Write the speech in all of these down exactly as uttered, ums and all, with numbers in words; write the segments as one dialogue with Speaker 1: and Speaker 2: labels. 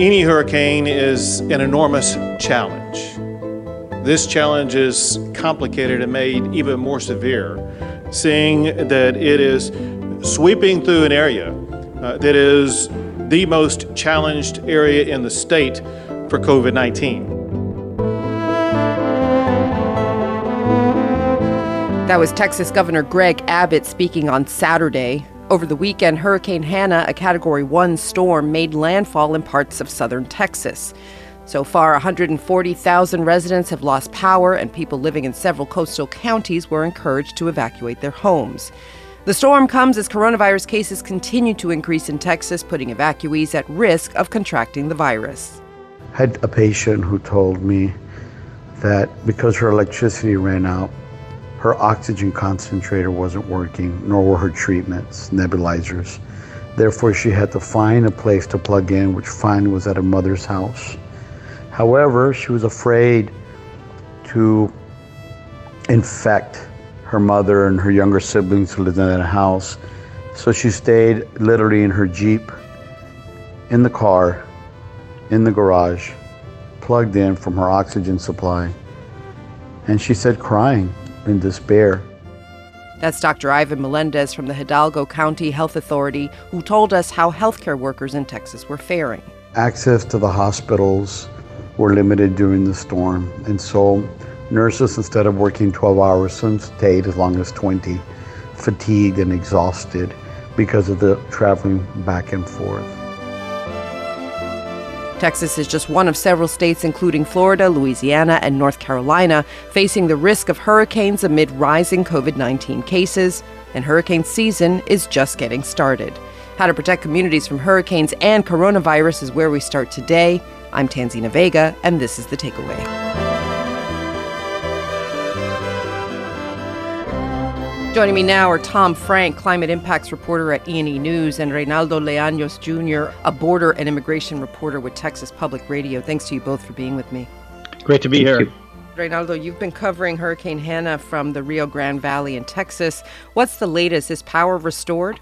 Speaker 1: Any hurricane is an enormous challenge. This challenge is complicated and made even more severe, seeing that it is sweeping through an area uh, that is the most challenged area in the state for COVID nineteen.
Speaker 2: That was Texas Governor Greg Abbott speaking on Saturday. Over the weekend, Hurricane Hanna, a Category one storm, made landfall in parts of southern Texas. So far, one hundred forty thousand residents have lost power, and people living in several coastal counties were encouraged to evacuate their homes. The storm comes as coronavirus cases continue to increase in Texas, putting evacuees at risk of contracting the virus.
Speaker 3: I had a patient who told me that because her electricity ran out, her oxygen concentrator wasn't working, nor were her treatments, nebulizers. Therefore, she had to find a place to plug in, which finally was at her mother's house. However, she was afraid to infect her mother and her younger siblings who lived in that house. So she stayed literally in her Jeep, in the car, in the garage, plugged in from her oxygen supply. And she said crying in despair.
Speaker 2: That's Doctor Ivan Melendez from the Hidalgo County Health Authority, who told us how healthcare workers in Texas were faring.
Speaker 3: Access to the hospitals were limited during the storm, and so nurses, instead of working twelve hours, some stayed as long as twenty, fatigued and exhausted because of the traveling back and forth.
Speaker 2: Texas is just one of several states, including Florida, Louisiana, and North Carolina, facing the risk of hurricanes amid rising COVID nineteen cases, and hurricane season is just getting started. How to protect communities from hurricanes and coronavirus is where we start today. I'm Tanzina Vega, and this is The Takeaway. Joining me now are Tom Frank, climate impacts reporter at E and E News, and Reynaldo Leaños Junior, a border and immigration reporter with Texas Public Radio. Thanks to you both for being with me.
Speaker 4: Great to be here. You.
Speaker 2: Reynaldo, you've been covering Hurricane Hanna from the Rio Grande Valley in Texas. What's the latest? Is power restored?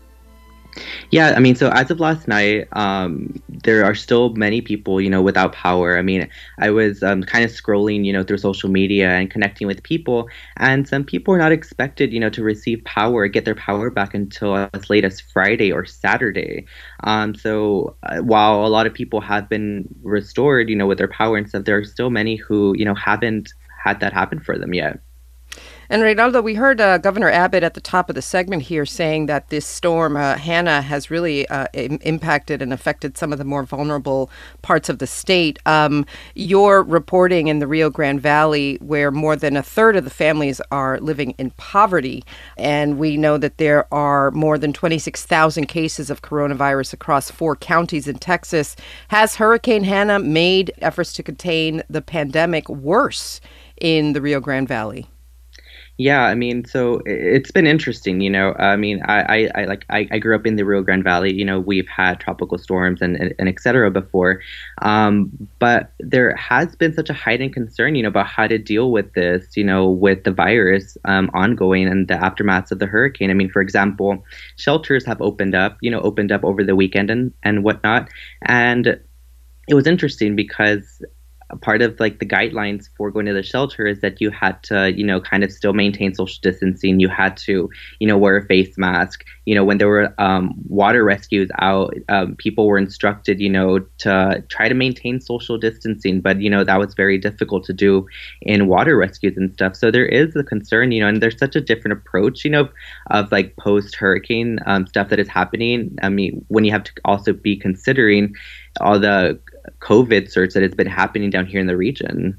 Speaker 5: Yeah, I mean, so as of last night, um, there are still many people, you know, without power. I mean, I was um, kind of scrolling, you know, through social media and connecting with people, and some people are not expected, you know, to receive power, get their power back until as late as Friday or Saturday. Um, so uh, while a lot of people have been restored, you know, with their power and stuff, there are still many who, you know, haven't had that happen for them yet.
Speaker 2: And Reynaldo, we heard uh, Governor Abbott at the top of the segment here saying that this storm, uh, Hanna, has really uh, im- impacted and affected some of the more vulnerable parts of the state. Um, you're reporting in the Rio Grande Valley, where more than a third of the families are living in poverty. And we know that there are more than twenty-six thousand cases of coronavirus across four counties in Texas. Has Hurricane Hanna made efforts to contain the pandemic worse in the Rio Grande Valley?
Speaker 5: Yeah, I mean, so it's been interesting, you know. I mean, I, I, I like I, I grew up in the Rio Grande Valley. You know, we've had tropical storms and and, and et cetera before, um, but there has been such a heightened concern, you know, about how to deal with this, you know, with the virus um, ongoing and the aftermaths of the hurricane. I mean, for example, shelters have opened up, you know, opened up over the weekend and and whatnot, and it was interesting because part of like the guidelines for going to the shelter is that you had to, you know, kind of still maintain social distancing. You had to, you know, wear a face mask. You know, when there were um, water rescues out, um, people were instructed, you know, to try to maintain social distancing. But, you know, that was very difficult to do in water rescues and stuff. So there is a concern, you know, and there's such a different approach, you know, of, of like post-hurricane um, stuff that is happening. I mean, when you have to also be considering all the COVID surge that has been happening down here in the region.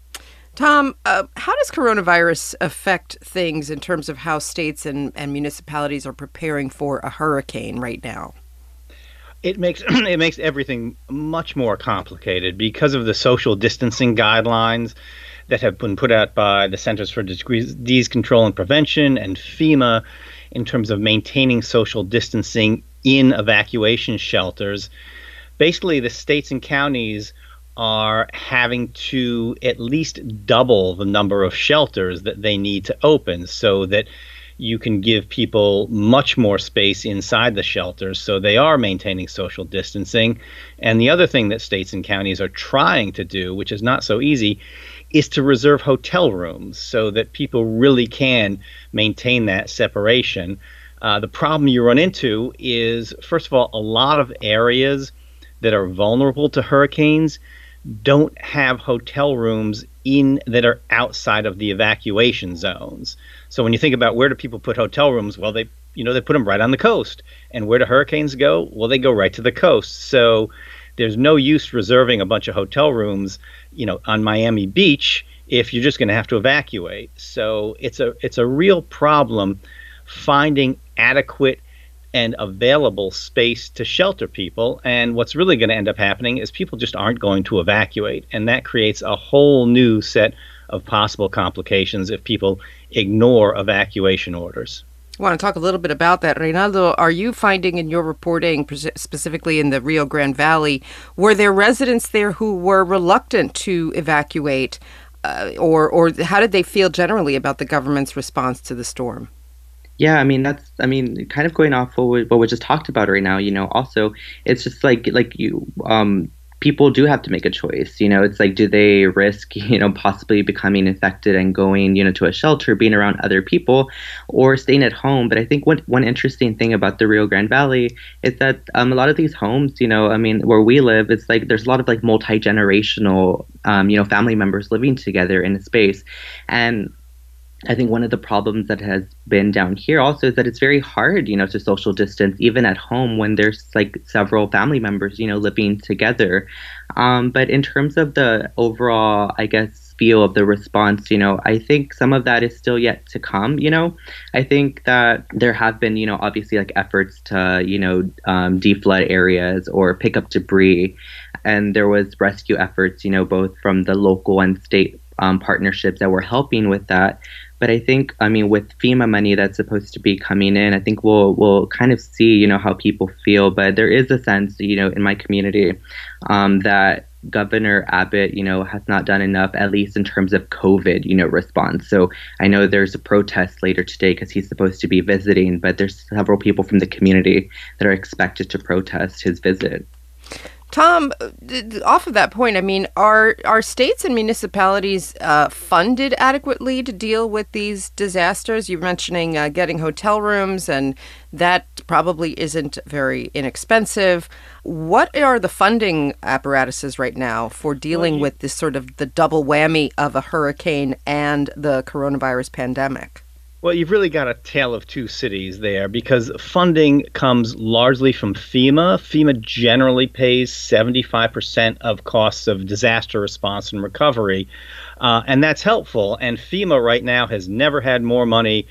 Speaker 2: Tom, uh, how does coronavirus affect things in terms of how states and, and municipalities are preparing for a hurricane right now?
Speaker 4: It makes it makes everything much more complicated because of the social distancing guidelines that have been put out by the Centers for Disease Control and Prevention and FEMA in terms of maintaining social distancing in evacuation shelters. Basically, the states and counties are having to at least double the number of shelters that they need to open so that You can give people much more space inside the shelters, so they are maintaining social distancing. And the other thing that states and counties are trying to do, which is not so easy, is to reserve hotel rooms so that people really can maintain that separation. Uh, the problem you run into is, first of all, a lot of areas that are vulnerable to hurricanes don't have hotel rooms in that are outside of the evacuation zones. So when you think about where do people put hotel rooms, well, they you know they put them right on the coast. And where do hurricanes go? Well, they go right to the coast. So there's no use reserving a bunch of hotel rooms, you know, on Miami Beach if you're just going to have to evacuate. So it's a it's a real problem finding adequate and available space to shelter people. And what's really going to end up happening is people just aren't going to evacuate. And that creates a whole new set of possible complications if people ignore evacuation orders.
Speaker 2: I want to talk a little bit about that. Reynaldo, are you finding in your reporting, specifically in the Rio Grande Valley, were there residents there who were reluctant to evacuate? Uh, or, or how did they feel generally about the government's response to the storm?
Speaker 5: Yeah, I mean, that's, I mean, kind of going off what we, what we just talked about right now, you know, also, it's just like, like you, um, people do have to make a choice, you know, it's like, do they risk, you know, possibly becoming infected and going, you know, to a shelter, being around other people, or staying at home? But I think what, one interesting thing about the Rio Grande Valley is that um, a lot of these homes, you know, I mean, where we live, it's like, there's a lot of like multi-generational, um, you know, family members living together in a space. And I think one of the problems that has been down here also is that it's very hard, you know, to social distance, even at home when there's like several family members, you know, living together. Um, but in terms of the overall, I guess, feel of the response, you know, I think some of that is still yet to come, you know. I think that there have been, you know, obviously like efforts to, you know, um, deflood areas or pick up debris. And there was rescue efforts, you know, both from the local and state um, partnerships that were helping with that. But I think, I mean, with FEMA money that's supposed to be coming in, I think we'll we'll kind of see, you know, how people feel. But there is a sense, you know, in my community um, that Governor Abbott, you know, has not done enough, at least in terms of COVID, you know, response. So I know there's a protest later today because he's supposed to be visiting, but there's several people from the community that are expected to protest his visit.
Speaker 2: Tom, off of that point, I mean, are are states and municipalities uh, funded adequately to deal with these disasters? You're mentioning uh, getting hotel rooms, and that probably isn't very inexpensive. What are the funding apparatuses right now for dealing well, you, with this sort of the double whammy of a hurricane and the coronavirus pandemic?
Speaker 4: Well, you've really got a tale of two cities there because funding comes largely from FEMA. FEMA generally pays seventy-five percent of costs of disaster response and recovery, uh, and that's helpful. And FEMA right now has never had more money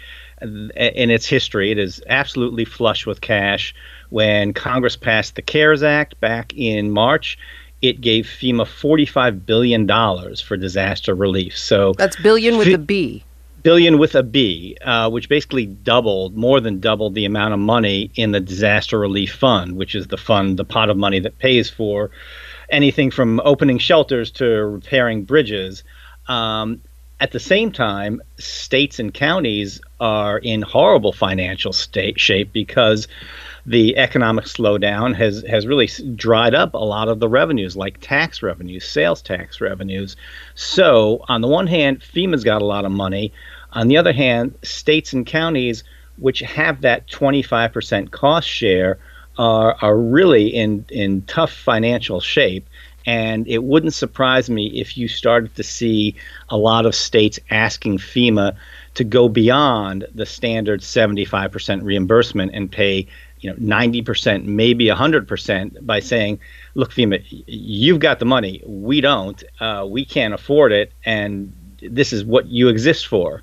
Speaker 4: in its history. It is absolutely flush with cash. When Congress passed the CARES Act back in March, it gave FEMA forty-five billion dollars for disaster relief. So
Speaker 2: that's billion with F- a B.
Speaker 4: Billion with a B, uh, which basically doubled, more than doubled the amount of money in the Disaster Relief Fund, which is the fund, the pot of money that pays for anything from opening shelters to repairing bridges. Um, at the same time, states and counties are in horrible financial state shape because the economic slowdown has, has really dried up a lot of the revenues, like tax revenues, sales tax revenues. So on the one hand, FEMA's got a lot of money. On the other hand, states and counties, which have that twenty-five percent cost share, are, are really in, in tough financial shape. And it wouldn't surprise me if you started to see a lot of states asking FEMA to go beyond the standard seventy-five percent reimbursement and pay, you know, ninety percent, maybe one hundred percent by saying, look, FEMA, you've got the money. We don't. Uh, we can't afford it. And this is what you exist for.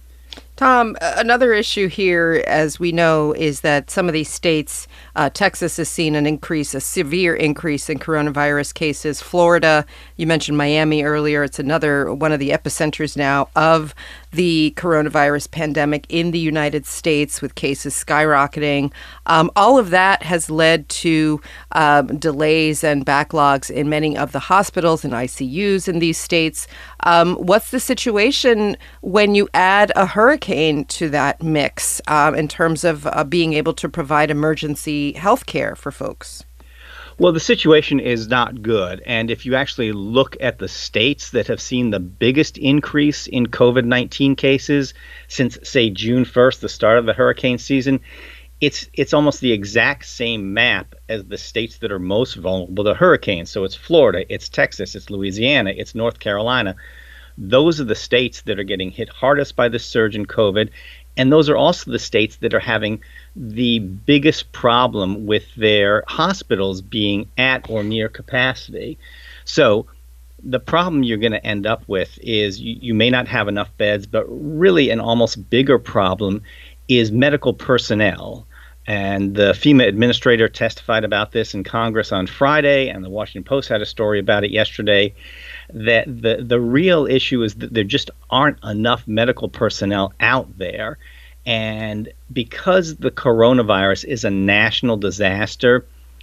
Speaker 2: Tom, another issue here, as we know, is that some of these states, uh, Texas has seen an increase, a severe increase in coronavirus cases. Florida, you mentioned Miami earlier. It's another one of the epicenters now of the coronavirus pandemic in the United States, with cases skyrocketing. Um, all of that has led to um, delays and backlogs in many of the hospitals and I C Us in these states. Um, what's the situation when you add a hurricane to that mix um, in terms of uh, being able to provide emergency health care for folks?
Speaker 4: Well, the situation is not good. And if you actually look at the states that have seen the biggest increase in COVID nineteen cases since, say, June first, the start of the hurricane season, it's it's almost the exact same map as the states that are most vulnerable to hurricanes. So it's Florida, it's Texas, it's Louisiana, it's North Carolina. Those are the states that are getting hit hardest by this surge in COVID. And those are also the states that are having the biggest problem with their hospitals being at or near capacity. So the problem you're going to end up with is you, you may not have enough beds, but really an almost bigger problem is medical personnel. And the FEMA administrator testified about this in Congress on Friday, and the Washington Post had a story about it yesterday, that the, the real issue is that there just aren't enough medical personnel out there. And because the coronavirus is a national disaster,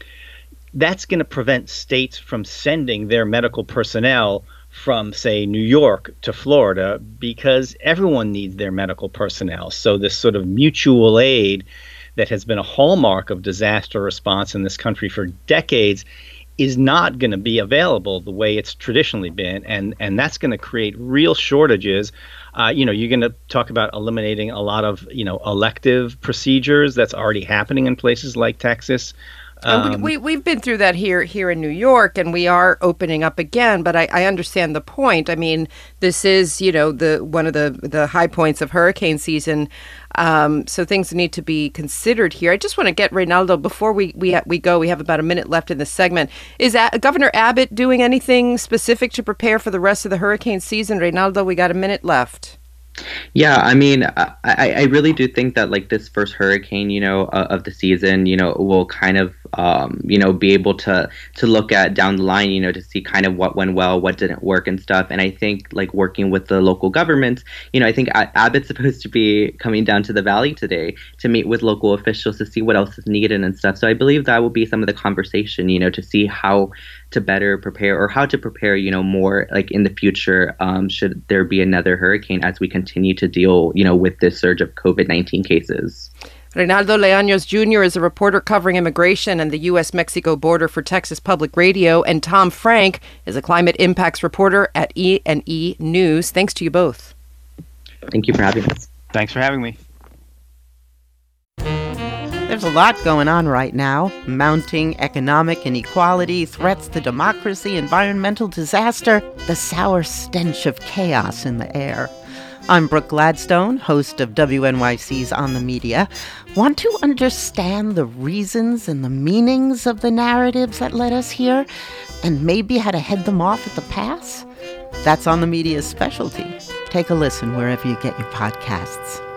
Speaker 4: that's going to prevent states from sending their medical personnel from, say, New York to Florida, because everyone needs their medical personnel. So this sort of mutual aid that has been a hallmark of disaster response in this country for decades is not going to be available the way it's traditionally been, and and that's going to create real shortages. Uh, you know, you're going to talk about eliminating a lot of, you know, elective procedures. That's already happening in places like Texas.
Speaker 2: Um, we, we, we've been through that here here in New York, and we are opening up again. But I, I understand the point. I mean, this is, you know, the one of the, the high points of hurricane season. Um, so things need to be considered here. I just want to get Reynaldo, before we we, ha- we go, we have about a minute left in this segment. Is A- Governor Abbott doing anything specific to prepare for the rest of the hurricane season? Reynaldo, we got a minute left.
Speaker 5: Yeah, I mean, I, I really do think that, like, this first hurricane, you know, uh, of the season, you know, will kind of, um, you know, be able to to look at down the line, you know, to see kind of what went well, what didn't work and stuff. And I think, like, working with the local governments, you know, I think Abbott's supposed to be coming down to the Valley today to meet with local officials to see what else is needed and stuff. So I believe that will be some of the conversation, you know, to see how to better prepare, or how to prepare, you know, more like in the future, um, should there be another hurricane, as we continue to deal, you know, with this surge of COVID nineteen cases.
Speaker 2: Reynaldo Leaños Junior is a reporter covering immigration and the U S Mexico border for Texas Public Radio, and Tom Frank is a climate impacts reporter at E and E News. Thanks to you both.
Speaker 5: Thank you for having us.
Speaker 4: Thanks for having me.
Speaker 6: There's a lot going on right now. Mounting economic inequality, threats to democracy, environmental disaster, the sour stench of chaos in the air. I'm Brooke Gladstone, host of W N Y C's On the Media. Want to understand the reasons and the meanings of the narratives that led us here, and maybe how to head them off at the pass? That's On the Media's specialty. Take a listen wherever you get your podcasts.